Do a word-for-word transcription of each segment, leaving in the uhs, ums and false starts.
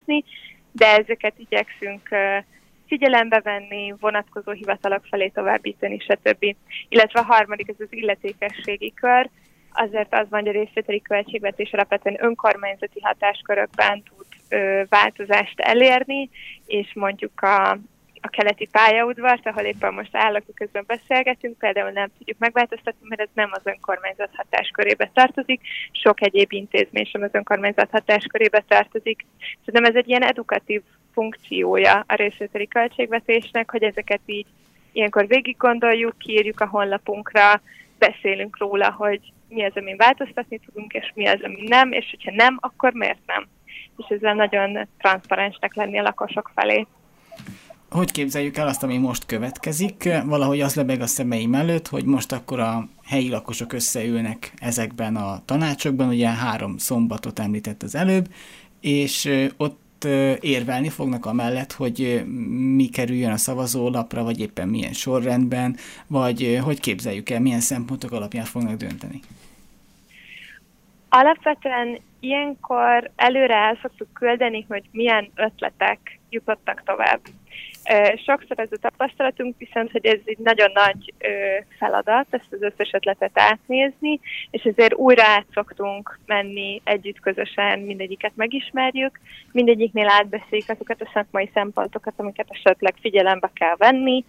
hozni, de ezeket igyekszünk figyelembe venni, vonatkozó hivatalok felé továbbítani, stb. Illetve a harmadik, ez az illetékességi kör. Azért az van, hogy a részvételi költségvetés alapvetően önkormányzati hatáskörökben tud ö, változást elérni, és mondjuk a, a keleti pályaudvart, ahol éppen most állok, közben beszélgetünk, például nem tudjuk megváltoztatni, mert ez nem az önkormányzat hatáskörébe tartozik, sok egyéb intézmény sem az önkormányzat hatáskörébe tartozik. Szerintem ez egy ilyen edukatív funkciója a részvételi költségvetésnek, hogy ezeket így ilyenkor végig gondoljuk, kiírjuk a honlapunkra, beszélünk róla, hogy mi az, amin változtatni tudunk, és mi az, ami nem, és hogyha nem, akkor miért nem? És ezzel nagyon transzparensnek lenni a lakosok felé. Hogy képzeljük el azt, ami most következik? Valahogy az lebeg a szemeim előtt, hogy most akkor a helyi lakosok összeülnek ezekben a tanácsokban, ugye három szombatot említett az előbb, és ott érvelni fognak amellett, hogy mi kerüljön a szavazólapra, vagy éppen milyen sorrendben, vagy hogy képzeljük el, milyen szempontok alapján fognak dönteni? Alapvetően ilyenkor előre el szoktuk küldeni, hogy milyen ötletek jutottak tovább. Sokszor ez a tapasztalatunk viszont, hogy ez egy nagyon nagy feladat, ezt az összes ötletet átnézni, és ezért újra át szoktunk menni együtt közösen, mindegyiket megismerjük, mindegyiknél átbeszéljük azokat a szakmai szempontokat, amiket esetleg figyelembe kell venni,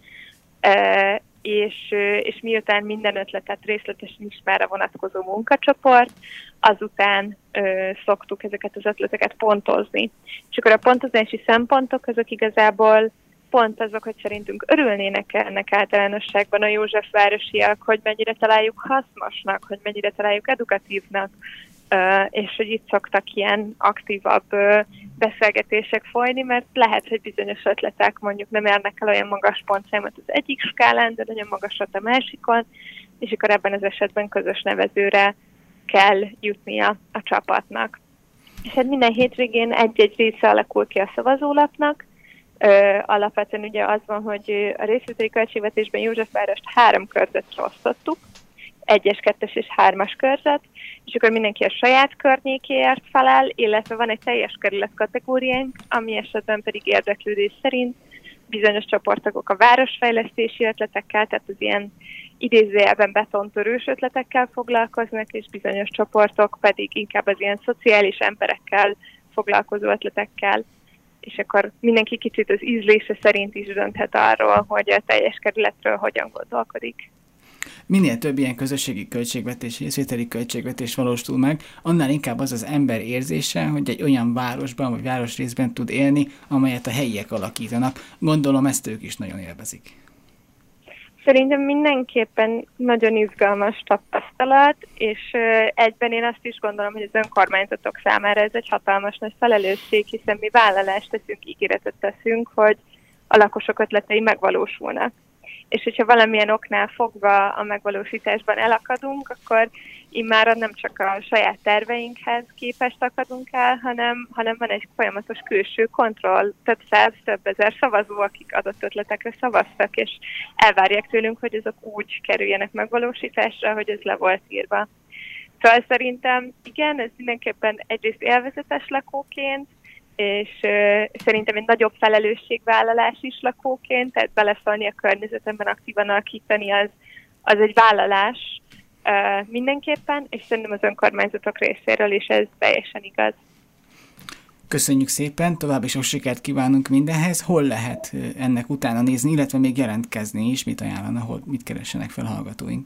és, és miután minden ötletet részletesen ismer a vonatkozó munkacsoport, azután ö, szoktuk ezeket az ötleteket pontozni. És akkor a pontozási szempontok azok igazából pont azok, hogy szerintünk örülnének ennek általánosságban a Józsefvárosiak, hogy mennyire találjuk hasznosnak, hogy mennyire találjuk edukatívnak, ö, és hogy itt szoktak ilyen aktívabb ö, beszélgetések folyni, mert lehet, hogy bizonyos ötletek mondjuk nem érnek el olyan magas pontszámot az egyik skálán, de nagyon magasat a másikon, és akkor ebben az esetben közös nevezőre kell jutnia a csapatnak. És hát minden hétvégén egy-egy része alakul ki a szavazólapnak. Ö, alapvetően ugye az van, hogy a részvételi költségvetésben Józsefvárost három körzetre osztottuk, egyes, kettes és hármas körzet, és akkor mindenki a saját környékéért felel, illetve van egy teljes kerület kategóriánk, ami esetben pedig érdeklődés szerint bizonyos csoportokok a városfejlesztési ötletekkel, tehát az ilyen idézőjelben betontörős ötletekkel foglalkoznak, és bizonyos csoportok pedig inkább az ilyen szociális emberekkel foglalkozó ötletekkel, és akkor mindenki kicsit az ízlése szerint is dönthet arról, hogy a teljes kerületről hogyan gondolkodik. Minél több ilyen közösségi költségvetés, részvételi költségvetés valósul meg, annál inkább az az ember érzése, hogy egy olyan városban vagy városrészben tud élni, amelyet a helyiek alakítanak. Gondolom, ezt ők is nagyon élvezik. Szerintem mindenképpen nagyon izgalmas tapasztalat, és egyben én azt is gondolom, hogy az önkormányzatok számára ez egy hatalmas nagy felelősség, hiszen mi vállalást teszünk, ígéretet teszünk, hogy a lakosok ötletei megvalósulnak. És hogyha valamilyen oknál fogva a megvalósításban elakadunk, akkor immáron nem csak a saját terveinkhez képest akadunk el, hanem, hanem van egy folyamatos külső kontroll, több száz, több ezer szavazó, akik adott ötletekre szavaztak, és elvárják tőlünk, hogy azok úgy kerüljenek megvalósításra, hogy ez le volt írva. Szóval szerintem igen, ez mindenképpen egyrészt élvezetes lakóként, és uh, szerintem egy nagyobb felelősségvállalás is lakóként, tehát beleszólni a környezetemben, aktívan alakítani, az, az egy vállalás uh, mindenképpen, és szerintem az önkormányzatok részéről is ez teljesen igaz. Köszönjük szépen, további sok sikert kívánunk mindenhez. Hol lehet ennek utána nézni, illetve még jelentkezni is, mit ajánlana, hol, mit keressenek fel hallgatóink?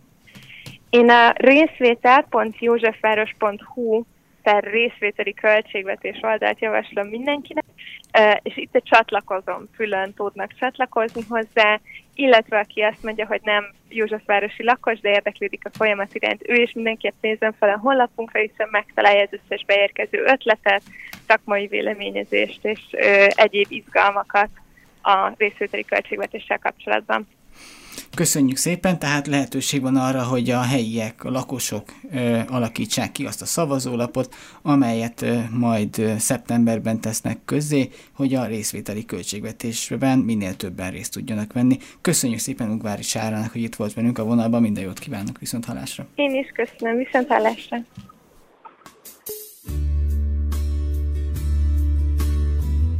Én a részvétel pont józsefváros pont hu per részvételi költségvetés oldalt javaslom mindenkinek, és itt egy csatlakozom, külön tudnak csatlakozni hozzá, illetve aki azt mondja, hogy nem józsefvárosi lakos, de érdeklődik a folyamat iránt, ő is mindenképp nézzen fel a honlapunkra, hiszen megtalálja az összes beérkező ötletet, szakmai véleményezést és ö, egyéb izgalmakat a részvételi költségvetéssel kapcsolatban. Köszönjük szépen, tehát lehetőség van arra, hogy a helyiek, a lakosok ö, alakítsák ki azt a szavazólapot, amelyet ö, majd ö, szeptemberben tesznek közzé, hogy a részvételi költségvetésben minél többen részt tudjanak venni. Köszönjük szépen Ungvári Sárának, hogy itt volt velünk a vonalban, minden jót kívánok, viszont hallásra. Én is köszönöm, viszont hallásra.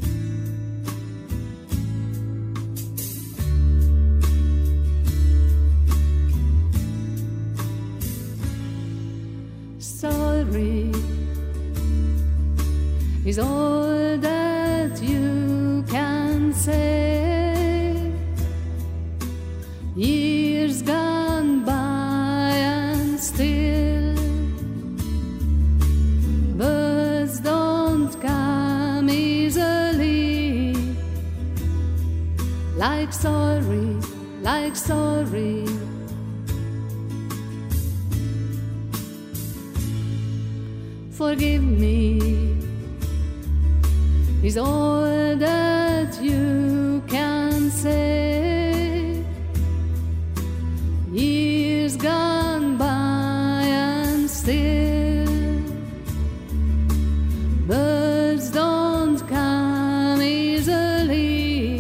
is all that you can say. Years gone by and still birds don't come easily. Like sorry, like sorry. Forgive me is all that you can say. Years gone by and still birds don't come easily.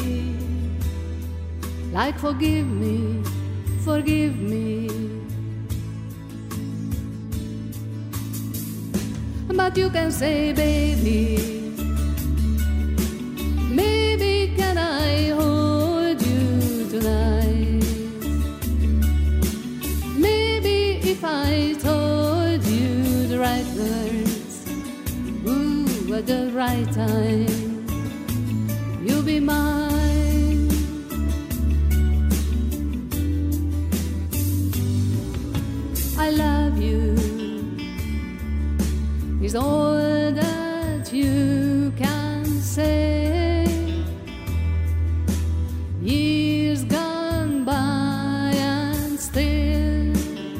Like forgive me, forgive me. But you can say, baby, maybe can I hold you tonight? Maybe if I told you the right words, ooh, at the right time, you'll be mine. I love you is all that you can say. Years gone by and still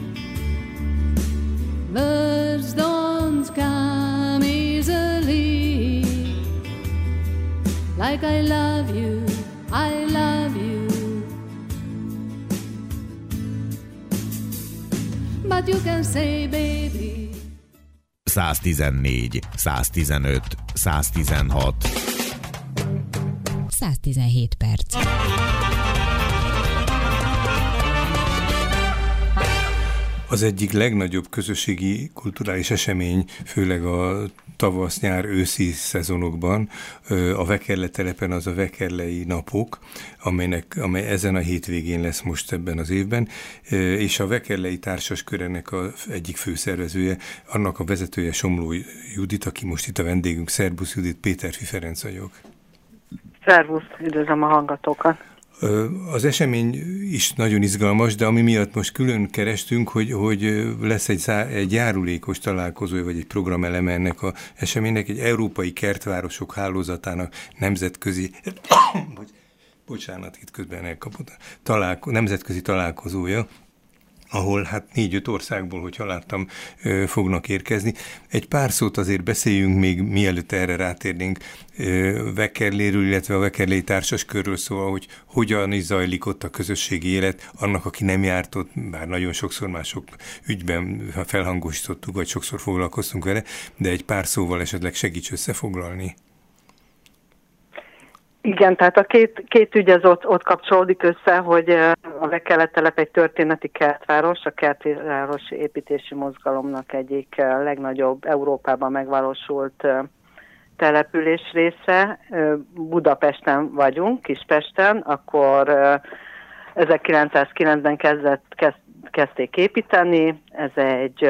birds don't come easily. Like I love you, I love you. But you can say, baby. száztizennégy, száztizenöt, száztizenhat. száztizenhét perc. Az egyik legnagyobb közösségi kulturális esemény, főleg a tavasz-nyár őszi szezonokban, a Vekerle telepen az a Vekerlei napok, amelynek, amely ezen a hétvégén lesz most ebben az évben, és a Vekerlei Társaskör ennek a egyik főszervezője, annak a vezetője Somló Judit, aki most itt a vendégünk. Szerbusz Judit, Péterfi Ferenc vagyok. Szervusz, üdvözlöm a hallgatókat. Az esemény is nagyon izgalmas, de ami miatt most külön kerestünk, hogy, hogy lesz egy, egy járulékos találkozója, vagy egy programeleme ennek az eseménynek, egy európai kertvárosok hálózatának nemzetközi, bocsánat, itt közben elkapott, találko, nemzetközi találkozója, ahol hát négy-öt országból, hogyha láttam, fognak érkezni. Egy pár szót azért beszéljünk még, mielőtt erre rátérnénk, Vekerléről, illetve a Vekerlei Társaskörről, szóval, hogy hogyan is zajlik ott a közösségi élet, annak, aki nem járt ott, bár nagyon sokszor mások ügyben felhangosítottuk, vagy sokszor foglalkoztunk vele, de egy pár szóval esetleg segíts összefoglalni. Igen, tehát a két, két ügy az ott, ott kapcsolódik össze, hogy a Vekerle telep egy történeti kertváros, a kertvárosi építési mozgalomnak egyik legnagyobb Európában megvalósult település része. Budapesten vagyunk, Kispesten, akkor ezerkilencszázkilencben kezdett, kezd, kezdték építeni. Ez egy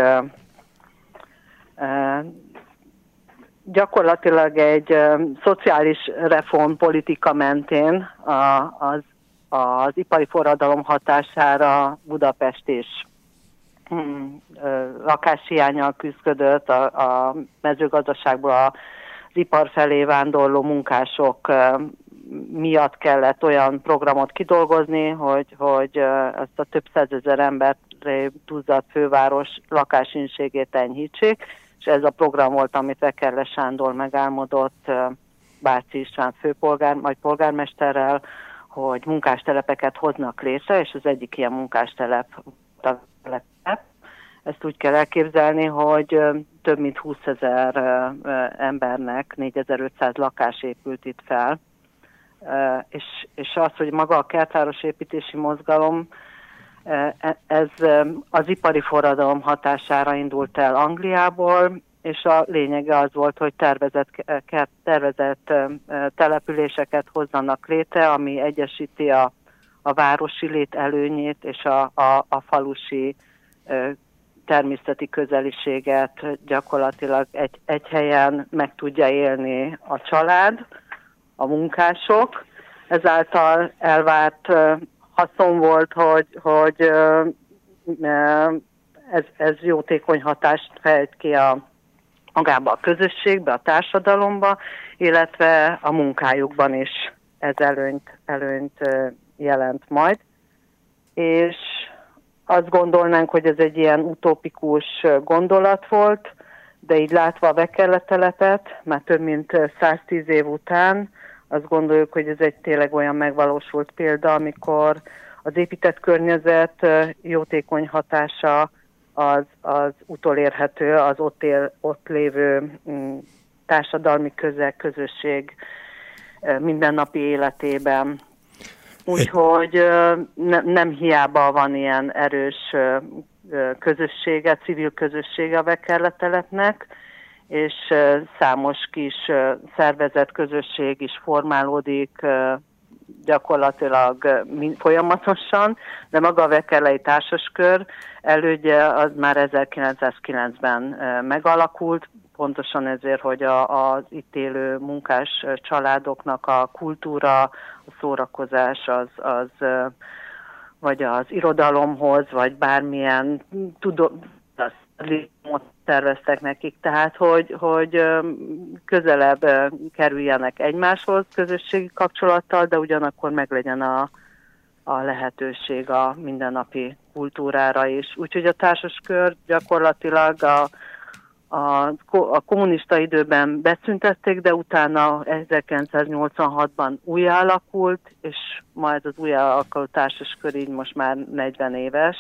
gyakorlatilag egy uh, szociális reformpolitika mentén a, az, az ipari forradalom hatására Budapest is hmm, uh, lakáshiánnyal küzdött, a, a mezőgazdaságból az ipar felé vándorló munkások uh, miatt kellett olyan programot kidolgozni, hogy, hogy uh, ezt a több százezer embert duzzadt főváros lakásinségét enyhítsék, és ez a program volt, amit Vekerle Sándor megálmodott Bácsi István főpolgár, majd polgármesterrel, hogy munkástelepeket hoznak létre, és az egyik ilyen munkástelep a telep. Ezt úgy kell elképzelni, hogy több mint húszezer embernek négyezer-ötszáz lakás épült itt fel, és, és az, hogy maga a kertváros építési mozgalom, ez az ipari forradalom hatására indult el Angliából, és a lényege az volt, hogy tervezett, tervezett településeket hozzanak létre, ami egyesíti a, a városi lét előnyét és a, a, a falusi természeti közeliséget gyakorlatilag egy, egy helyen meg tudja élni a család, a munkások. Ezáltal elvárt haszon volt, hogy, hogy ez, ez jótékony hatást fejt ki a, magába a közösségbe, a társadalomba, illetve a munkájukban is ez előnyt, előnyt jelent majd. És azt gondolnánk, hogy ez egy ilyen utópikus gondolat volt, de így látva a Vekerletelepet, már több mint száztíz év után, azt gondoljuk, hogy ez egy tényleg olyan megvalósult példa, amikor az épített környezet jótékony hatása az, az utolérhető, az ott, él, ott lévő társadalmi közeg, közösség mindennapi életében. Úgyhogy ne, nem hiába van ilyen erős közössége, civil közössége a Vekerletelepnek, és számos kis szervezett közösség is formálódik gyakorlatilag folyamatosan, de maga a Vekerlei Társaskör elődje az már ezerkilencszázkilencben megalakult, pontosan ezért, hogy a, az itt élő munkás családoknak a kultúra, a szórakozás az, az vagy az irodalomhoz, vagy bármilyen tudományos terveztek nekik, tehát hogy, hogy közelebb kerüljenek egymáshoz közösségi kapcsolattal, de ugyanakkor meglegyen a, a lehetőség a mindennapi kultúrára is. Úgyhogy a Társaskör gyakorlatilag a, a, a kommunista időben beszüntették, de utána ezerkilencszáznyolcvanhatban újra alakult, és majd az újra alakuló Társaskör így most már negyven éves,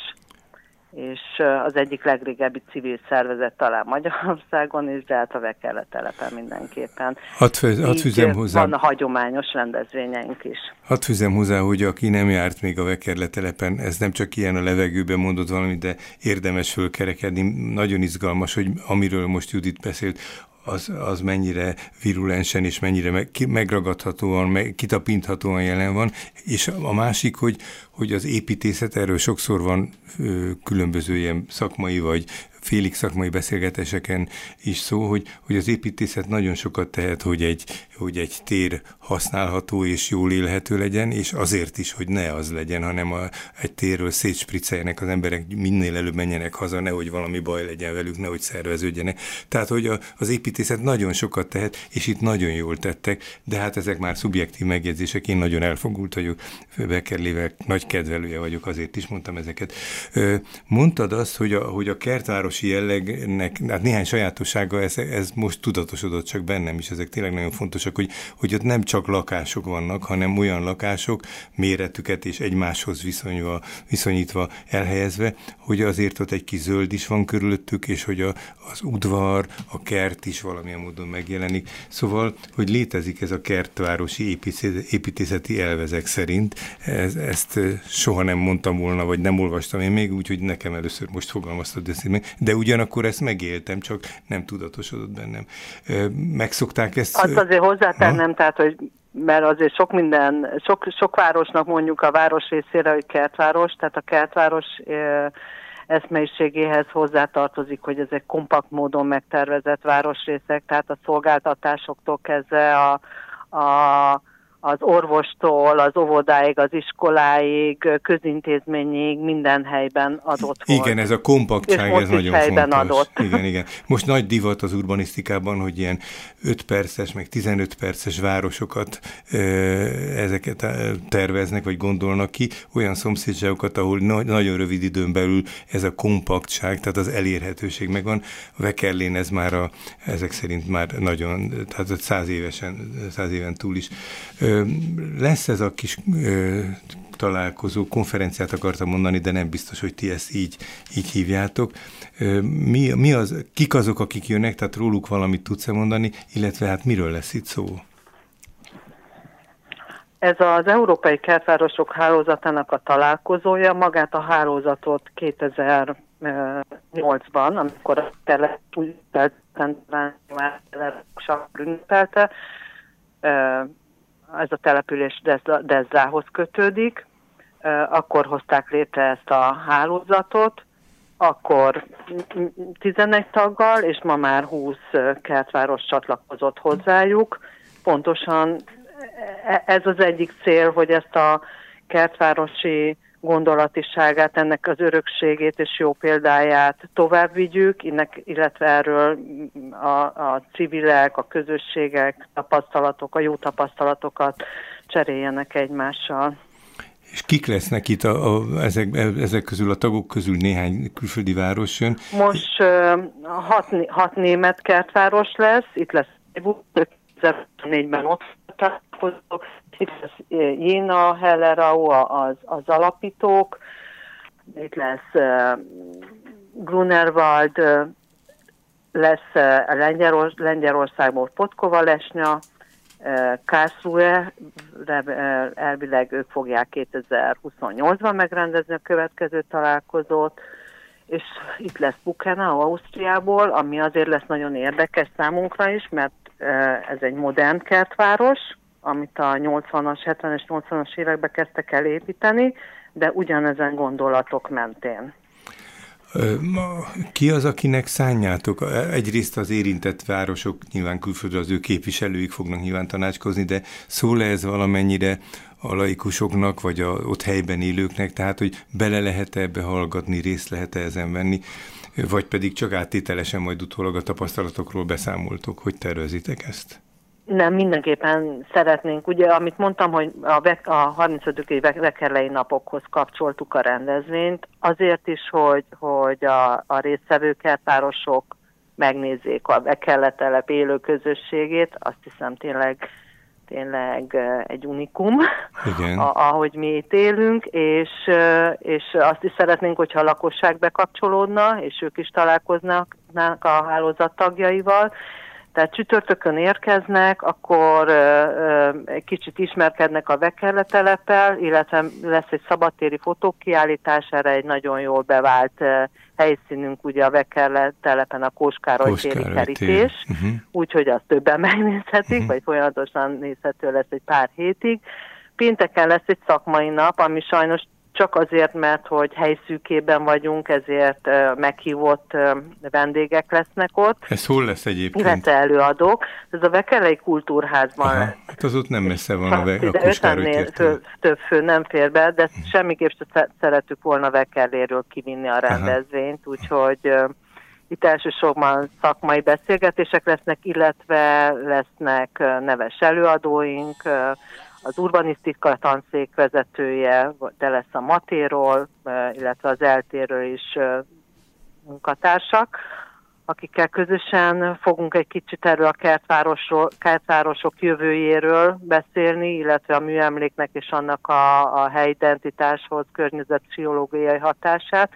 és az egyik legrégebbi civil szervezet talán Magyarországon is, de hát a Vekerletelepen mindenképpen. Hadd fűzem hozzá. Van a hagyományos rendezvényeink is. Hadd fűzem hozzá, hogy aki nem járt még a Vekerletelepen, ez nem csak ilyen a levegőben mondott valami, de érdemes fölkerekedni. Nagyon izgalmas, hogy amiről most Judit beszélt, az, az mennyire virulensen és mennyire meg, megragadhatóan, meg, kitapinthatóan jelen van, és a másik, hogy, hogy az építészet, erről sokszor van ö, különböző ilyen szakmai vagy félig szakmai beszélgetéseken is szó, hogy, hogy az építészet nagyon sokat tehet, hogy egy, hogy egy tér használható és jól élhető legyen, és azért is, hogy ne az legyen, hanem a, egy térről szétspricceljenek az emberek, minél előbb menjenek haza, nehogy valami baj legyen velük, nehogy szerveződjenek. Tehát, hogy a, az építészet nagyon sokat tehet, és itt nagyon jól tettek, de hát ezek már szubjektív megjegyzések, én nagyon elfogult vagyok, Vekerlével nagy kedvelője vagyok, azért is mondtam ezeket. Mondtad azt, hogy a, hogy a kertváros jellegnek, hát néhány sajátossága, ez, ez most tudatosodott csak bennem is, ezek tényleg nagyon fontosak, hogy, hogy ott nem csak lakások vannak, hanem olyan lakások, méretüket és egymáshoz viszonyva, viszonyítva elhelyezve, hogy azért ott egy kis zöld is van körülöttük, és hogy a, az udvar, a kert is valamilyen módon megjelenik. Szóval, hogy létezik ez a kertvárosi építészeti elvezek szerint, ez, ezt soha nem mondtam volna, vagy nem olvastam én még, úgyhogy nekem először most fogalmaztad ezt meg, de ugyanakkor ezt megéltem, csak nem tudatosodott bennem. Megszokták ezt? Azt azért hozzátennem, ha? Tehát, hogy mert azért sok minden, sok, sok városnak mondjuk a város részére, hogy kertváros, tehát a kertváros e, eszmeiségéhez hozzátartozik, hogy ezek kompakt módon megtervezett városrészek, tehát a szolgáltatásoktól kezdve a, a az orvostól, az óvodáig, az iskoláig, közintézményig minden helyben adott volt. Igen, ez a kompaktság, ez nagyon fontos. Adott. Igen, igen. Most nagy divat az urbanisztikában, hogy ilyen öt perces, meg tizenöt perces városokat e, ezeket terveznek, vagy gondolnak ki, olyan szomszédságokat, ahol na- nagyon rövid időn belül ez a kompaktság, tehát az elérhetőség megvan. A Vekerlén ez már a, ezek szerint már nagyon, tehát száz évesen, száz éven túl is. Lesz ez a kis ö, találkozó, konferenciát akartam mondani, de nem biztos, hogy ti ezt így, így hívjátok. Ö, mi, mi az, kik azok, akik jönnek, tehát róluk valamit tudsz-e mondani, illetve hát miről lesz itt szó? Ez az Európai Kertvárosok Hálózatának a találkozója, magát a hálózatot kétezer-nyolcban, amikor a településen ünnepelte, ez a település Dezlához kötődik, akkor hozták létre ezt a hálózatot, akkor tizenegy taggal, és ma már húsz kertváros csatlakozott hozzájuk. Pontosan ez az egyik cél, hogy ezt a kertvárosi gondolatiságát, ennek az örökségét és jó példáját tovább vigyük, illetve erről a, a civilek, a közösségek, tapasztalatok, a jó tapasztalatokat cseréljenek egymással. És kik lesznek itt a, a, ezek, ezek közül, a tagok közül néhány külföldi város jön? Most uh, hat, hat német kertváros lesz, itt lesz kétezer-négyben ott találkozók, itt lesz Jena, Hellerau, az, az alapítók, itt lesz uh, Grunewald, uh, lesz uh, Lengyelor- Lengyelországból Podkova Lesnya, uh, Karlsruhe, uh, elvileg ők fogják kétezer-huszonnyolcban megrendezni a következő találkozót, és itt lesz Buchenau Ausztriából, ami azért lesz nagyon érdekes számunkra is, mert ez egy modern kertváros, amit a nyolcvanas, hetvenes, nyolcvanas években kezdtek el építeni, de ugyanezen gondolatok mentén. Ki az, akinek szánjátok? Egyrészt az érintett városok, nyilván külföldről az ő képviselőik fognak nyilván tanácskozni, de szól-e ez valamennyire a laikusoknak, vagy a ott helyben élőknek, tehát hogy bele lehet-e ebbe hallgatni, részt lehet-e ezen venni, vagy pedig csak áttételesen majd utólag a tapasztalatokról beszámoltok, hogy tervezitek ezt? Nem, mindenképpen szeretnénk. Ugye, amit mondtam, hogy a, vek, a harmincötödik Vekerlei napokhoz kapcsoltuk a rendezvényt, azért is, hogy, hogy a, a résztvevő kertvárosok megnézzék a Vekerletelep élő közösségét, azt hiszem tényleg tényleg egy unikum, a, ahogy mi itt élünk, és, és azt is szeretnénk, hogyha a lakosság bekapcsolódna, és ők is találkoznak a hálózat tagjaival. Tehát csütörtökön érkeznek, akkor egy kicsit ismerkednek a Vekerleteleppel, illetve lesz egy szabadtéri fotókiállítás, erre egy nagyon jól bevált helyszínünk, ugye a Vekerletelepen a Kóskároly téri kerítés, uh-huh. Úgyhogy azt többen megnézhetik, uh-huh. vagy folyamatosan nézhető lesz egy pár hétig. Pénteken lesz egy szakmai nap, ami sajnos csak azért, mert hogy helyszűkében vagyunk, ezért uh, meghívott uh, vendégek lesznek ott. Ez hol lesz egyébként? Illetve előadók. Ez a Vekerlei Kultúrházban Aha, lesz. Hát az ott nem messze van a, ve- a Kóskároly tértől. Több fő nem fér be, de uh-huh. semmiképp sem szeretük volna Vekerléről kivinni a rendezvényt, úgyhogy uh, itt elsősorban szakmai beszélgetések lesznek, illetve lesznek uh, neves előadóink, uh, az urbanisztika tanszék vezetője, de lesz a Matéról, illetve az eltéről is munkatársak, akikkel közösen fogunk egy kicsit erről a kertvárosról, kertvárosok jövőjéről beszélni, illetve a műemléknek és annak a, a helyidentitáshoz környezetpszichológiai hatását.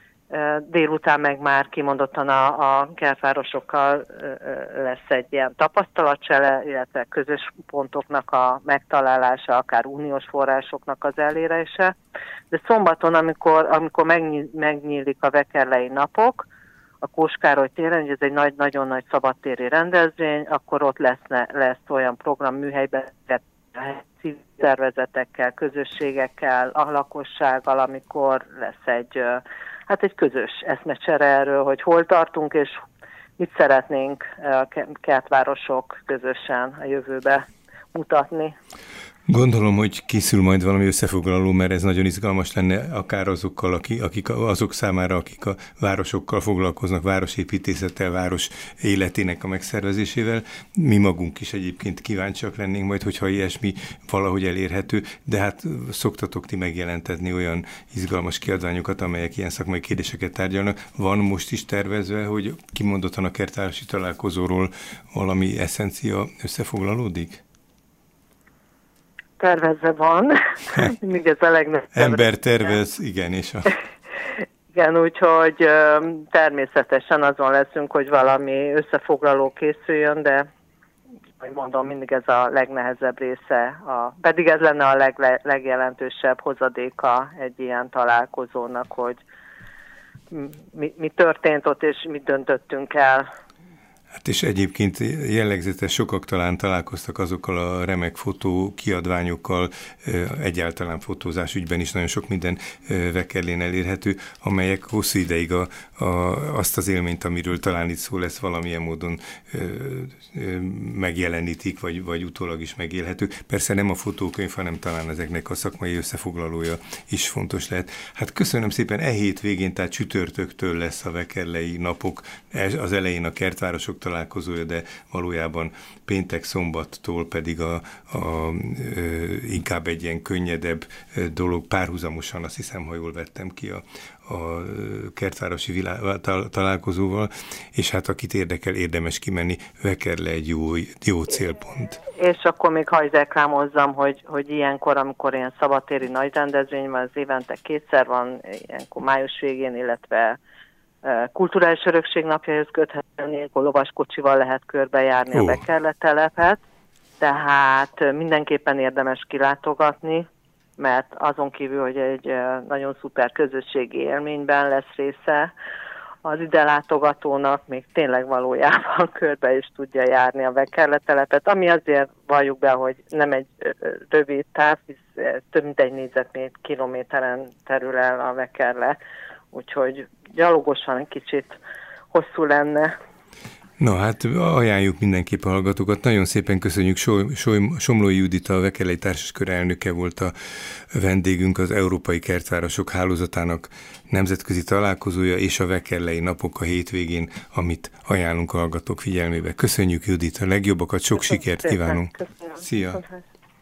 Délután meg már kimondottan a, a kertvárosokkal lesz egy ilyen tapasztalatcsere, illetve közös pontoknak a megtalálása, akár uniós forrásoknak az elérése. De szombaton, amikor, amikor megnyílik a Vekerlei napok, a Kóskároly téren, hogy ez egy nagy, nagyon nagy szabadtéri rendezvény, akkor ott lesz, lesz olyan program műhelyben, civil szervezetekkel, közösségekkel, a lakossággal, amikor lesz egy hát egy közös eszmecsere erről, hogy hol tartunk, és mit szeretnénk a kertvárosok közösen a jövőbe mutatni. Gondolom, hogy készül majd valami összefoglaló, mert ez nagyon izgalmas lenne akár azokkal, akik, akik azok számára, akik a városokkal foglalkoznak, városépítészettel, város életének a megszervezésével. Mi magunk is egyébként kíváncsiak lennénk majd, hogyha ilyesmi valahogy elérhető, de hát szoktatok ti megjelentetni olyan izgalmas kiadványokat, amelyek ilyen szakmai kérdéseket tárgyalnak. Van most is tervezve, hogy kimondottan a kertvárosi találkozóról valami eszencia összefoglalódik? Tervezve van, mindig ez a legnagyobb. Ember tervez, igen, és a... Igen, úgyhogy természetesen azon leszünk, hogy valami összefoglaló készüljön, de hogy mondom, mindig ez a legnehezebb része, a, pedig ez lenne a leg, legjelentősebb hozadéka egy ilyen találkozónak, hogy mi, mi történt ott, és mit döntöttünk el. Hát és egyébként jellegzetes, sokak talán találkoztak azokkal a remek fotó kiadványokkal, egyáltalán fotózás ügyben is nagyon sok minden Veckerlén elérhető, amelyek hosszú ideig a, a, azt az élményt, amiről talán itt szó lesz, valamilyen módon ö, ö, megjelenítik, vagy, vagy utólag is megélhető. Persze nem a fotókönyv, hanem talán ezeknek a szakmai összefoglalója is fontos lehet. Hát köszönöm szépen, e hét végén, tehát csütörtöktől lesz a Veckerlei napok, az elején a kertvárosok találkozója, de valójában péntek, szombattól pedig a, a, a, inkább egy ilyen könnyedebb dolog, párhuzamosan, azt hiszem, ha jól vettem ki a, a kertvárosi vilá, találkozóval, és hát akit érdekel, érdemes kimenni, Veckerle egy jó, jó célpont. És akkor még hagyj reklámozzam, hogy, hogy ilyenkor, amikor ilyen szabadtéri nagy rendezvény van, az évente kétszer van, ilyenkor május végén, illetve kulturális örökség napjához köthetően, akkor lovaskocsival lehet körbejárni oh. a Veckerle telepet, tehát mindenképpen érdemes kilátogatni, mert azon kívül, hogy egy nagyon szuper közösségi élményben lesz része az ide látogatónak, még tényleg valójában körbe is tudja járni a Veckerle telepet, ami azért valljuk be, hogy nem egy rövid táv, hisz több mint egy négyzetkilométeren terül el a Veckerle, úgyhogy gyalogosan egy kicsit hosszú lenne. Na hát ajánljuk mindenképp a hallgatókat. Nagyon szépen köszönjük. Soly, Soly, Somlói Judit, a Veckerlei Társaskör elnöke volt a vendégünk, az Európai Kertvárosok Hálózatának nemzetközi találkozója és a Veckerlei napok a hétvégén, amit ajánlunk a hallgatók figyelmébe. Köszönjük, Judit, a legjobbakat, sok Köszönöm sikert szépen. Kívánunk. Köszönöm. Szia! Köszönöm.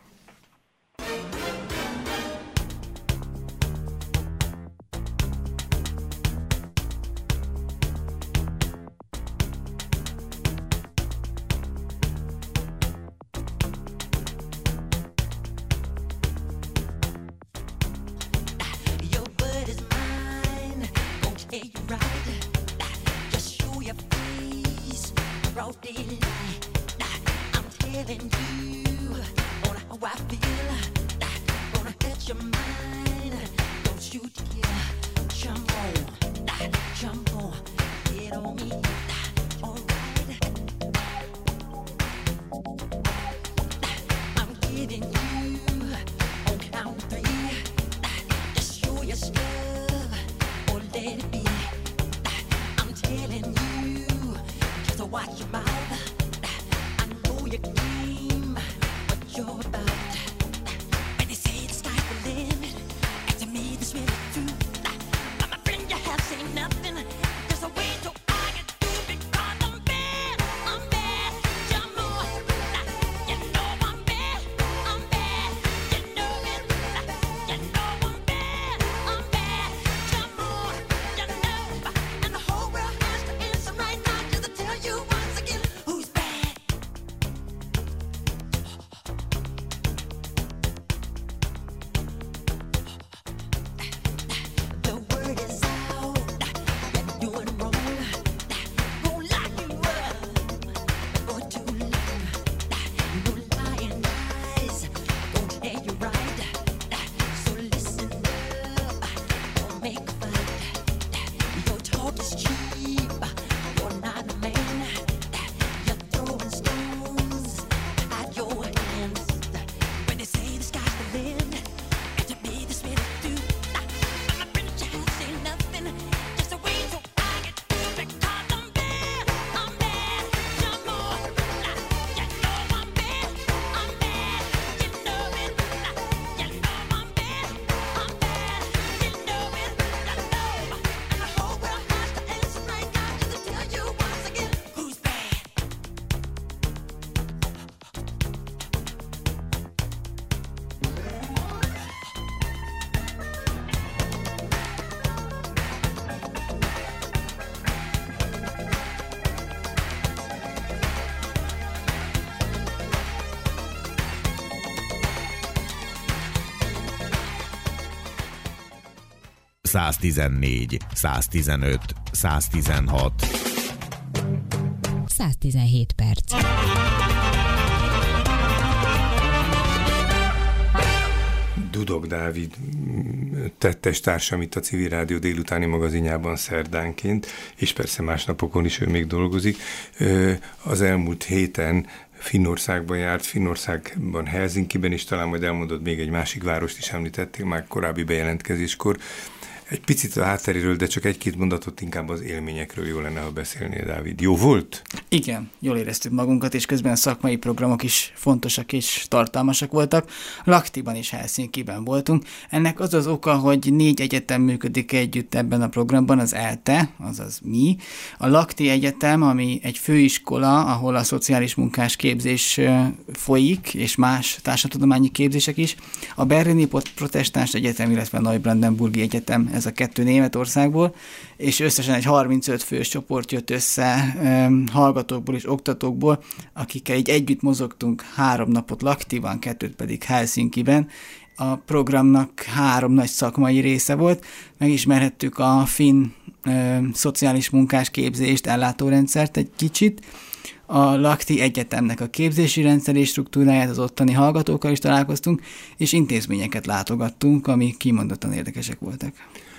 száztizennégy, száztizenöt, száztizenhat. száztizenhét perc. Dudok Dávid tettes társam itt a Civil Rádió délutáni magazinjában szerdánként, és persze más napokon is ő még dolgozik. Az elmúlt héten Finnországban járt, Finnországban Helsinkiben, és talán majd elmondod még egy másik várost is említettél már korábbi bejelentkezéskor. Egy picit a hátteréről, de csak egy-két mondatot inkább az élményekről jó lenne, ha beszélnél, Dávid. Jó volt? Igen, jól éreztük magunkat, és közben a szakmai programok is fontosak és tartalmasak voltak. Laktiban és Helsinkiben voltunk. Ennek az az oka, hogy négy egyetem működik együtt ebben a programban, az ELTE, azaz mi. A Lakti Egyetem, ami egy főiskola, ahol a szociális munkás képzés folyik, és más társadalomtudományi képzések is. A Berlini Protestáns Egyetem, illetve a Neubrandenburgi Egyetem, ez a kettő Németországból, és összesen egy harmincöt fős csoport jött össze um, hallgatókból és oktatókból, akikkel így együtt mozogtunk három napot Laktiban, kettőt pedig Helsinkiben. A programnak három nagy szakmai része volt, megismerhettük a finn um, szociális munkás képzést, ellátórendszert egy kicsit, a Lakti Egyetemnek a képzési rendszer és struktúráját, az ottani hallgatókkal is találkoztunk, és intézményeket látogattunk, ami kimondottan érdekesek voltak.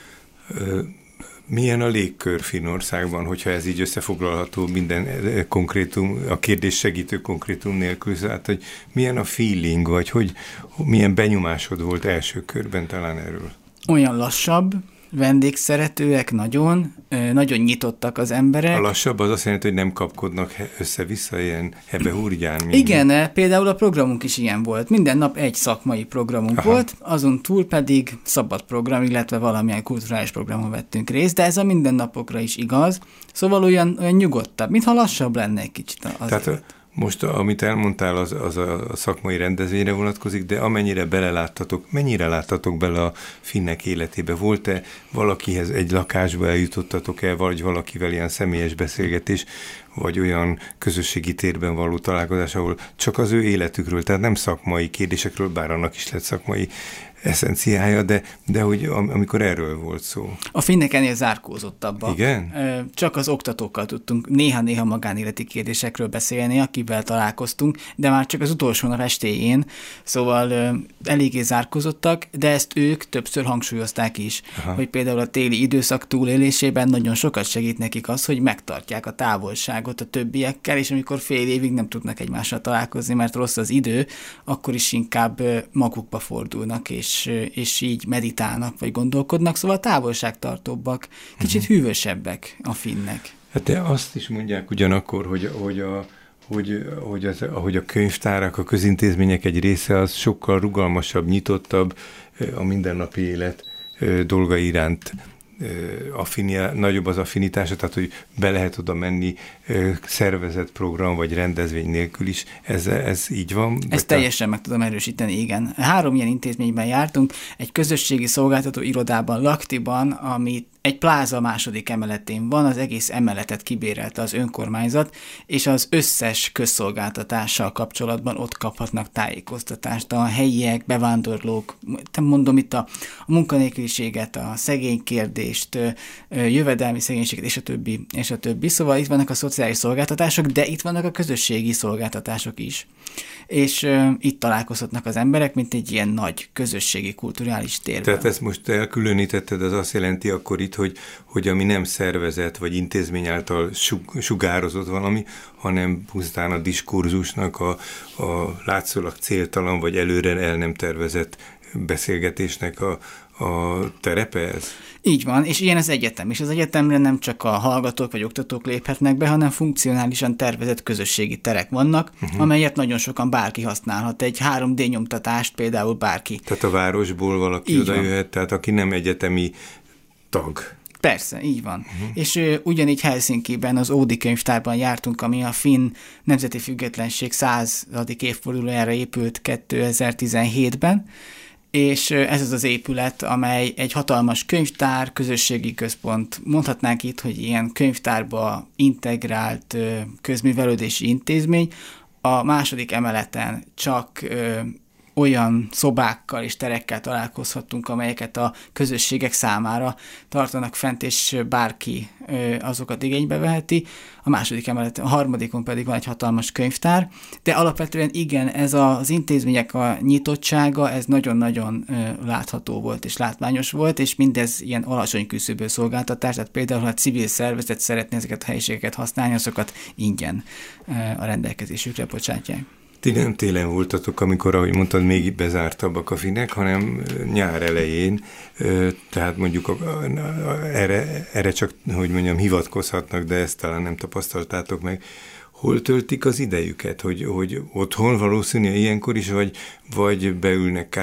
Milyen a légkör Finnországban, hogyha ez így összefoglalható minden konkrétum, a kérdés segítő konkrétum nélkül, hát, hogy milyen a feeling, vagy hogy milyen benyomásod volt első körben talán erről? Olyan lassabb, vendégszeretőek nagyon, nagyon nyitottak az emberek. A lassabb az azt jelenti, hogy nem kapkodnak össze-vissza ilyen hebehúrgyán. Igen, például a programunk is ilyen volt. Minden nap egy szakmai programunk Aha. volt, azon túl pedig szabad program, illetve valamilyen kulturális programon vettünk részt, de ez a mindennapokra is igaz. Szóval olyan, olyan nyugodtabb, mintha lassabb lenne egy kicsit az. Tehát most, amit elmondtál, az, az a szakmai rendezvényre vonatkozik, de amennyire beleláttatok, mennyire láttatok bele a finnek életébe? Volt-e valakihez egy lakásba eljutottatok-e, vagy valakivel ilyen személyes beszélgetés, vagy olyan közösségi térben való találkozás, ahol csak az ő életükről, tehát nem szakmai kérdésekről, bár annak is lett szakmai eszenciája, de, de hogy amikor erről volt szó. A finnek ennél zárkózottabbak. Igen? Csak az oktatókkal tudtunk néha-néha magánéleti kérdésekről beszélni, akivel találkoztunk, de már csak az utolsó nap estéjén, szóval eléggé zárkózottak, de ezt ők többször hangsúlyozták is, Aha. hogy például a téli időszak túlélésében nagyon sokat segít nekik az, hogy megtartják a távolságot a többiekkel, és amikor fél évig nem tudnak egymással találkozni, mert rossz az idő, akkor is inkább magukba fordulnak, és és így meditálnak, vagy gondolkodnak, szóval távolságtartóbbak, kicsit uh-huh. hűvösebbek a finnek. Hát de azt is mondják ugyanakkor, hogy, hogy, a, hogy, hogy, az, hogy a könyvtárak, a közintézmények egy része az sokkal rugalmasabb, nyitottabb a mindennapi élet dolgai iránt. Affinia, nagyobb az affinitása, tehát hogy be lehet oda menni szervezett program vagy rendezvény nélkül is. Ez, ez így van? Ezt teljesen meg tudom erősíteni, igen. Három ilyen intézményben jártunk, egy közösségi szolgáltató irodában, Laktiban, ami egy pláza második emeletén van, az egész emeletet kibérelte az önkormányzat, és az összes közszolgáltatással kapcsolatban ott kaphatnak tájékoztatást a helyiek, bevándorlók, mondom itt a, a munkanélküliséget, a szegény kérdést, jövedelmi szegénységet, és a többi, és a többi. Szóval itt vannak a szociális szolgáltatások, de itt vannak a közösségi szolgáltatások is. És uh, itt találkozhatnak az emberek, mint egy ilyen nagy közösségi kulturális térben. Tehát ezt most elkülönítetted, az azt jelenti akkor itt, hogy, hogy ami nem szervezet vagy intézmény által sugározott valami, hanem pusztán a diskurzusnak a, a látszólag céltalan vagy előre el nem tervezett beszélgetésnek a, a terepe ez? Így van, és ilyen az egyetem, és az egyetemre nem csak a hallgatók vagy oktatók léphetnek be, hanem funkcionálisan tervezett közösségi terek vannak, uh-huh. amelyet nagyon sokan bárki használhat. Egy három dé nyomtatást például bárki. Tehát a városból valaki oda jöhet, tehát aki nem egyetemi tag. Persze, így van. Uh-huh. És ö, ugyanígy Helsinkiben az Ódi könyvtárban jártunk, ami a finn nemzeti függetlenség századik évfordulójára épült kétezer-tizenhétben, és ez az az épület, amely egy hatalmas könyvtár, közösségi központ, mondhatnánk itt, hogy ilyen könyvtárba integrált közművelődési intézmény. A második emeleten csak olyan szobákkal és terekkel találkozhattunk, amelyeket a közösségek számára tartanak fent, és bárki azokat igénybe veheti. A második emelet, a harmadikon pedig van egy hatalmas könyvtár, de alapvetően igen, ez az intézmények a nyitottsága, ez nagyon-nagyon látható volt és látványos volt, és mindez ilyen alacsony küszöbű szolgáltatás, tehát például, ha a civil szervezet szeretné ezeket a helyiségeket használni, azokat ingyen a rendelkezésükre bocsátják. Ti nem télen voltatok, amikor, ahogy mondtad, még bezártabb a kafinek, hanem nyár elején, tehát mondjuk erre, erre csak, hogy mondjam, hivatkozhatnak, de ezt talán nem tapasztaltátok meg. Hol töltik az idejüket? Hogy, hogy otthon valószínűleg ilyenkor is, vagy, vagy beülnek